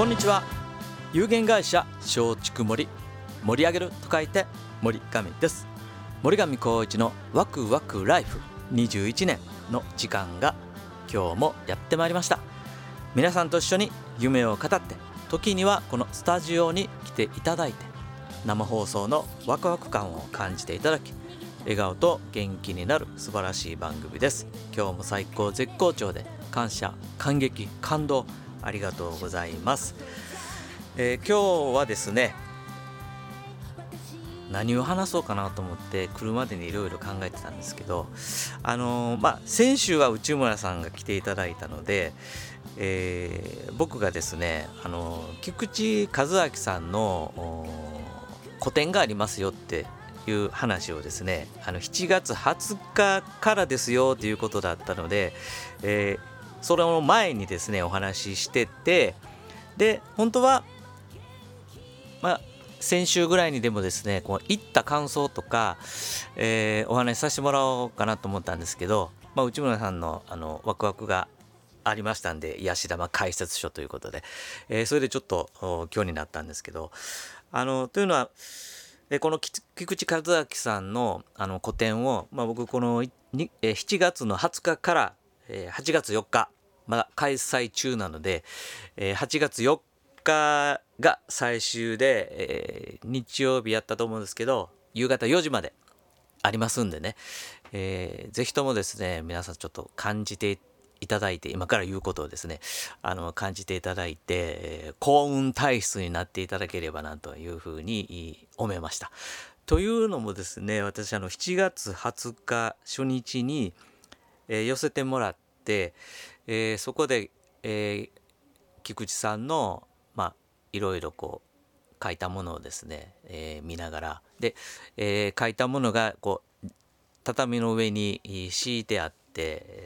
こんにちは。有限会社松竹森、盛り上げると書いて森上です。森上光一のワクワクライフ21年の時間が今日もやってまいりました。皆さんと一緒に夢を語って、時にはこのスタジオに来ていただいて、生放送のワクワク感を感じていただき、笑顔と元気になる素晴らしい番組です。今日も最高絶好調で、感謝感激感動ありがとうございます。今日はですね、何を話そうかなと思って来るまでにいろいろ考えてたんですけど、先週は内村さんが来ていただいたので、僕がですね、菊池和明さんの個展がありますよっていう話をですね、7月20日からですよということだったので、それの前にですねお話ししてて、で本当は先週ぐらいにでもですねこう行った感想とか、お話しさせてもらおうかなと思ったんですけど、内村さんのワクワクがありましたんで、癒し玉解説書ということで、それでちょっと今日になったんですけど、というのはこの菊池和明さんの個展を、僕この7月の20日から8月4日まだ開催中なので、8月4日が最終で、日曜日やったと思うんですけど、夕方4時までありますんでね、ぜひともですね皆さんちょっと感じていただいて、今から言うことをですね感じていただいて、幸運体質になっていただければなというふうに思いました。というのもですね、私7月20日初日に、寄せてもらって、そこで、菊池さんのいろいろこう書いたものをですね、見ながらで、書いたものがこう畳の上に敷いてあって、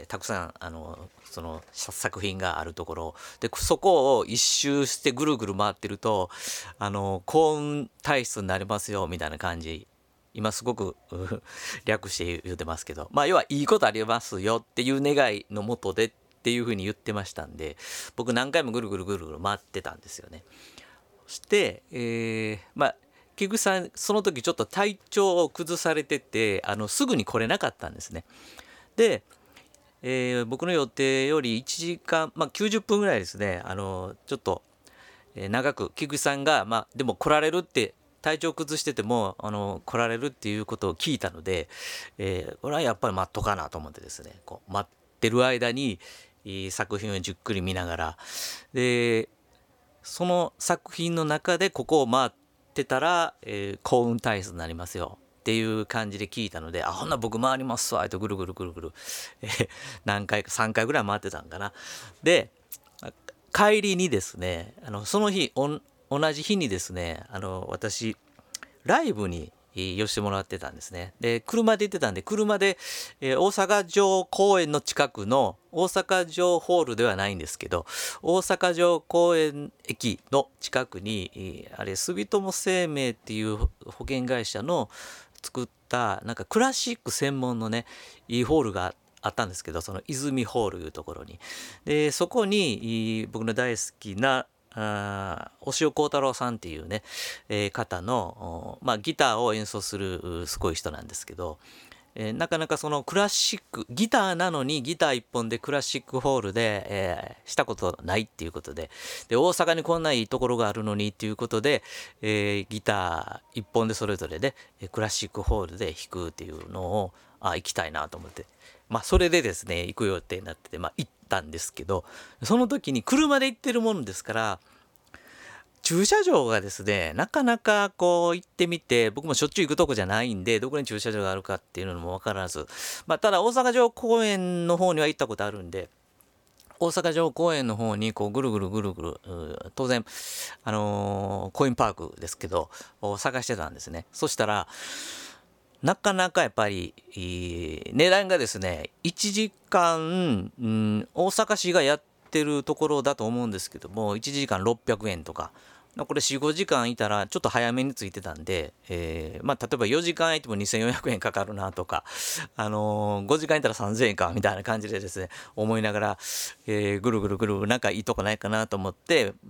たくさんその作品があるところで、そこを一周してぐるぐる回ってると幸運体質になりますよみたいな感じ、今すごく略して言ってますけど、要はいいことありますよっていう願いのもとでっていうふうに言ってましたんで、僕何回もぐるぐるぐるぐる回ってたんですよね。そして、菊池さんその時ちょっと体調を崩されててすぐに来れなかったんですね。で、僕の予定より1時間、90分ぐらいですねちょっと、長く菊池さんが、でも来られるって、体調崩してても来られるっていうことを聞いたので、これはやっぱり待っとかなと思ってですね、こう待ってる間に作品をじっくり見ながら、でその作品の中でここを回ってたら、幸運体質になりますよっていう感じで聞いたので、ほんな僕回りますわとぐるぐるぐるぐる、何回か3回ぐらい回ってたんかな。で帰りにですねその日同じ日にですね私ライブに寄せてもらってたんですね。で車で行ってたんで、車で、大阪城公園の近くの大阪城ホールではないんですけど、大阪城公園駅の近くに住友生命っていう保険会社の作ったなんかクラシック専門のねいいホールがあったんですけど、その泉ホールいうところに、でそこに僕の大好きな押尾幸太郎さんっていうね、方の、ギターを演奏するすごい人なんですけど、なかなかそのクラシックギターなのにギター一本でクラシックホールで、したことないっていうことで、大阪にこんないいところがあるのにっていうことで、ギター一本でそれぞれでクラシックホールで弾くっていうのを行きたいなと思って、それでですね行く予定になってて、行ったんですけど、その時に車で行ってるものですから駐車場がですねなかなかこう行ってみて、僕もしょっちゅう行くとこじゃないんでどこに駐車場があるかっていうのも分からず、ただ大阪城公園の方には行ったことあるんで、大阪城公園の方にこうぐるぐるぐるぐる、当然コインパークですけど探してたんですね。そしたらなかなかやっぱり値段がですね1時間、大阪市がやってるところだと思うんですけども、1時間600円とか、これ 4,5 時間いたらちょっと早めに着いてたんで、例えば4時間いても2400円かかるなとか、5時間いたら3000円かみたいな感じでですね思いながら、ぐるぐるぐるぐるなんかいいとこないかなと思って待っ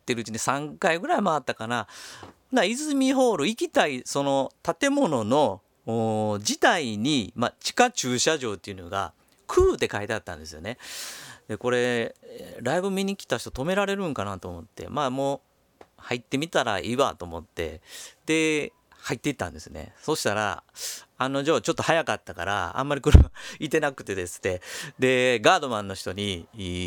ってるうちに3回ぐらい回ったかな。泉ホール行きたいその建物の自体に、地下駐車場っていうのが空って書いてあったんですよね。でこれライブ見に来た人止められるんかなと思って、もう入ってみたらいいわと思ってで入っていったんですね。そしたら案の定ちょっと早かったからあんまり車いてなくてですね、でガードマンの人に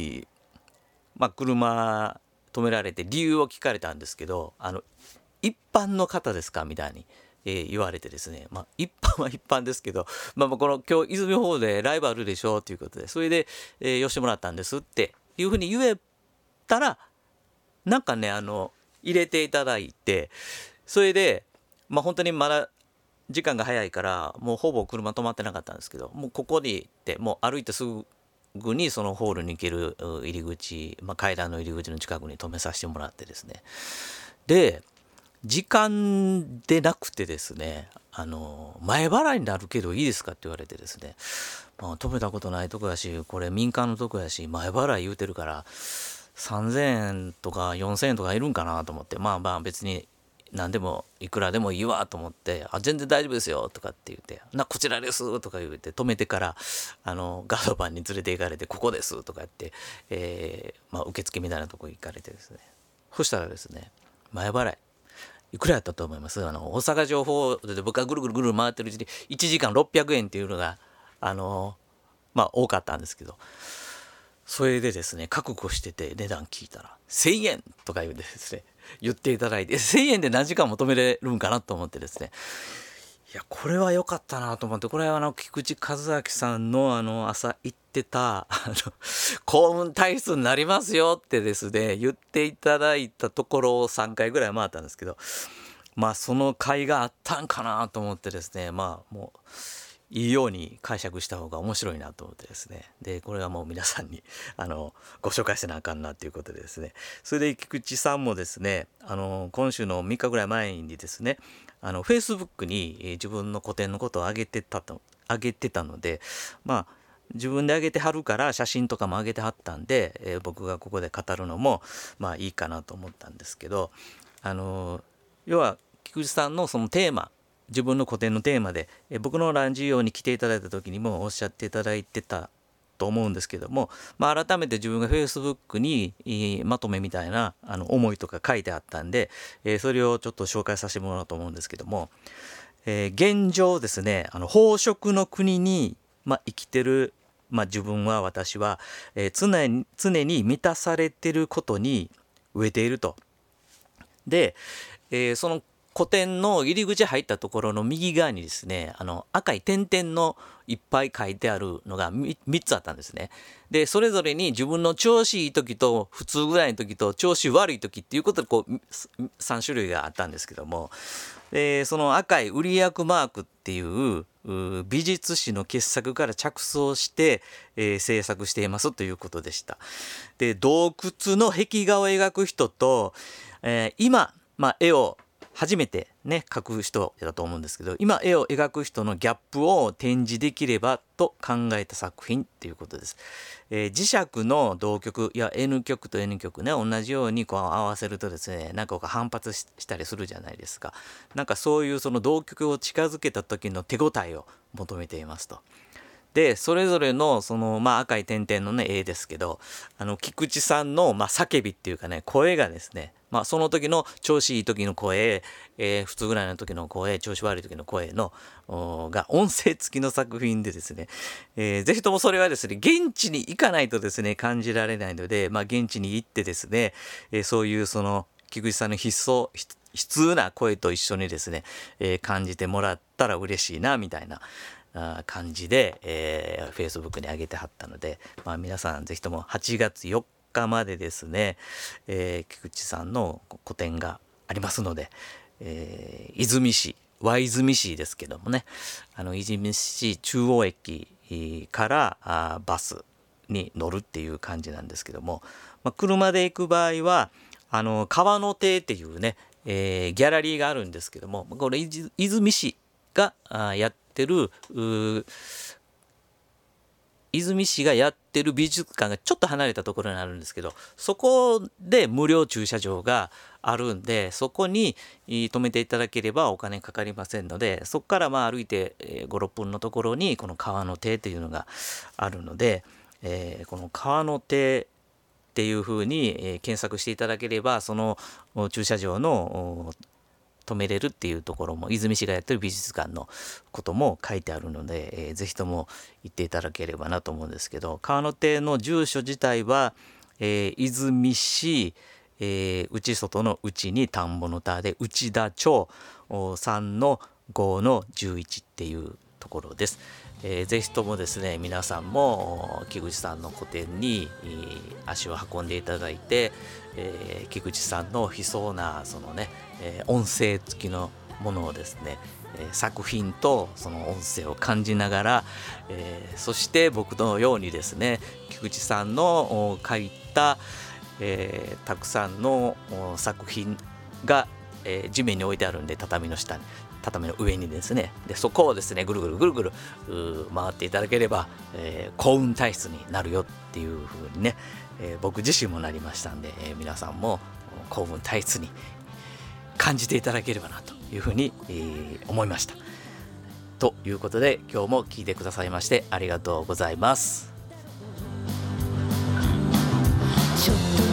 車止められて理由を聞かれたんですけど、一般の方ですかみたいに、言われてですね、一般は一般ですけど、この今日泉ホールでライブあるでしょということでそれで、寄してもらったんですっていうふうに言えたらなんかね入れていただいて、それで本当にまだ時間が早いからもうほぼ車止まってなかったんですけど、もうここに行ってもう歩いてすぐにそのホールに行ける入り口、階段の入り口の近くに止めさせてもらってですね、で時間でなくてですね、前払いになるけどいいですかって言われてですね、止めたことないとこやしこれ民間のとこやし前払い言うてるから3,000円とか4,000円とかいるんかなと思って、別に何でもいくらでもいいわと思って「あ全然大丈夫ですよ」とかって言って「こちらです」とか言って止めてからガードマンに連れて行かれて「ここです」とか言って、受付みたいなとこ行かれてですね、そしたらですね前払いいくらやったと思います？大阪情報で僕がぐるぐるぐる回ってるうちに1時間600円っていうのが多かったんですけど、それでですね覚悟してて値段聞いたら1,000円とか言うんでですね言っていただいて1,000円で何時間も止めれるんかなと思ってですね、いやこれは良かったなと思って、これは菊池和明さんの朝言ってた幸運体質になりますよってですね言っていただいたところを3回ぐらい回ったんですけど、その甲斐があったんかなと思ってですね、もういいように解釈した方が面白いなと思ってですね、でこれはもう皆さんにご紹介せなあかんなということでですね、それで菊池さんもですね今週の3日ぐらい前にですねFacebook に自分の個展のことを上げてたので、自分で上げてはるから写真とかも上げてはったんで、僕がここで語るのもいいかなと思ったんですけど、要は菊池さんのそのテーマ、自分の個展のテーマで僕のランジオに来ていただいた時にもおっしゃっていただいてたと思うんですけども、改めて自分が Facebook にまとめみたいな思いとか書いてあったんで、それをちょっと紹介させてもらおうと思うんですけども、現状ですね飽食の国に、生きてる、私は、常に満たされてることに飢えていると。で、その個展の入り口入ったところの右側にですね赤い点々のいっぱい書いてあるのが 3つあったんですね。でそれぞれに自分の調子いい時と普通ぐらいの時と調子悪い時っていうことで3種類があったんですけども、その赤い売役マークっていう美術史の傑作から着想して、制作していますということでした。で洞窟の壁画を描く人と、今、絵を初めてね描く人だと思うんですけど、今絵を描く人のギャップを展示できればと考えた作品っていうことです。磁石の同極や N 極と N 極ね同じように合わせるとですね反発したりするじゃないですか。そういうその同極を近づけた時の手応えを求めていますと。でそれぞれのその赤い点々のね絵ですけど菊池さんの叫びっていうかね声がですねその時の調子いい時の声、普通ぐらいの時の声、調子悪い時の声のが音声付きの作品でですね、ぜひともそれはですね現地に行かないとですね感じられないので、現地に行ってですね、そういうその菊池さんの悲痛な声と一緒にですね、感じてもらったら嬉しいなみたいな感じで、Facebook に上げてはったので、皆さんぜひとも8月4日までですね、菊池さんの個展がありますので、和泉市ですけどもね和泉市中央駅からバスに乗るっていう感じなんですけども、車で行く場合は川の亭っていうね、ギャラリーがあるんですけども、これ和泉市がやってる和泉市がやってる美術館がちょっと離れたところにあるんですけど、そこで無料駐車場があるんで、そこに止めていただければお金かかりませんので、そこから歩いて5、6分のところにこの川の手というのがあるので、この川の手っていうふうに検索していただければ、その駐車場の止めれるっていうところも、和泉市がやってる美術館のことも書いてあるので、ぜひとも行っていただければなと思うんですけど、川の手の住所自体は、和泉市、内外の内に田んぼの田で内田町3-5-11っていうところです。ぜひともですね、皆さんも木口さんの個展に足を運んでいただいて、木口さんの悲壮なそのね、音声付きのものをですね、作品とその音声を感じながら、そして僕のようにですね、木口さんの書いた、たくさんの作品が、地面に置いてあるんで、畳の上にですね、でそこをですねぐるぐるぐるぐる回っていただければ、幸運体質になるよっていう風にね、僕自身もなりましたんで、皆さんも幸運体質に感じていただければなというふうに、思いました。ということで、今日も聞いてくださいましてありがとうございます。 ちょっと